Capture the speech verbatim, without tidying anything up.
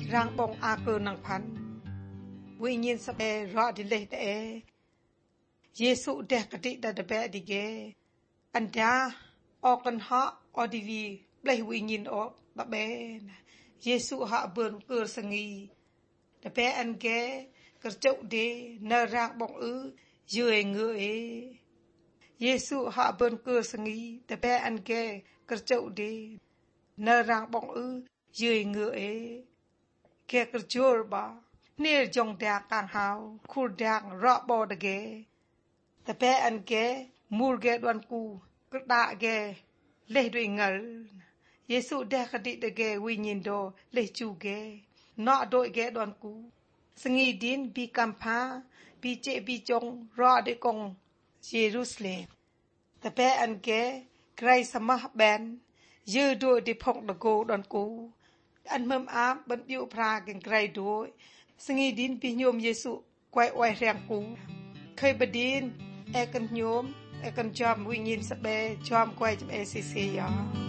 rang bong a cơ năng phán vì nhiên sắp bè rõ đi lệ tệ Giêsu đẹp cái đi đã bè đi ghê anh ta ở con họ ở đi vì lấy vì nhiên ở bà bè Giêsu họ bơn cơ sang nghi đã bè anh ghê cơ chậu đi nơ rang bong ư dưới người Giêsu họ bơn cơ sang nghi đã bè anh ghê cơ chậu đi nơ rang bong ư dưới người kẻ cơ chôr ba nè jong đạc càng hào khu đạc rõ bò đà ghê ta bè anh ghê mùr ghê đoàn cù cơ đạ ghê lê đuôi ngờ Giêsu đà khá đi đà ghê vì nhìn đồ lê chù ghê nọ đội ghê đoàn cù sang nghi đến bi cam phá bi chệ bi chong rõ để công Jerusalem ta bè anh ghê gray sama ben dư đuôi đi phong đà gô đoàn cù anh mâm ám bận điệu pra gần gray đuôi sang nghi đến bi nhôm Giêsu quay oai rèng cú khơi bà đến e cần nhôm e cần chom vì nhìn sắp bè chom quay chom e xì xì đó